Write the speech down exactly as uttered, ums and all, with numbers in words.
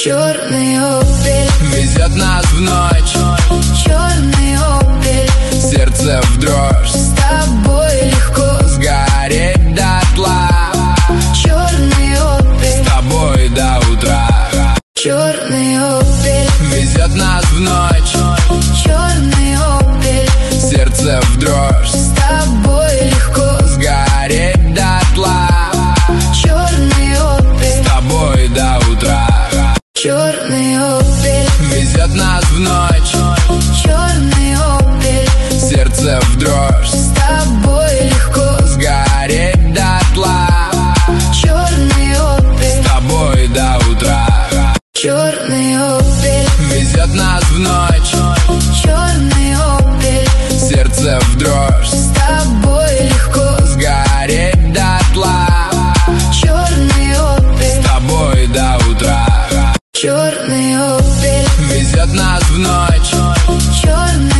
Черный опель везет нас в ночь. Черный опель, Сердце в дрожь, с тобой легко сгореть дотла. Черный опель, С тобой до утра. черный опель, Везет нас в ночь. черный опель, Сердце в дрожь, с тобой легко сгореть дотла. черный опель, С тобой до утра. черный опель, Везет нас в ночь. черный опель, Сердце в дрожь, с тобой легко сгореть дотла. черный опель, С тобой до утра. черный опель, Везет нас в ночь. черный опель, Сердце в дрожь, с тобой легко сгореть дотла. черный опель, С тобой до утра. черный опель, Везет нас в ночь. черный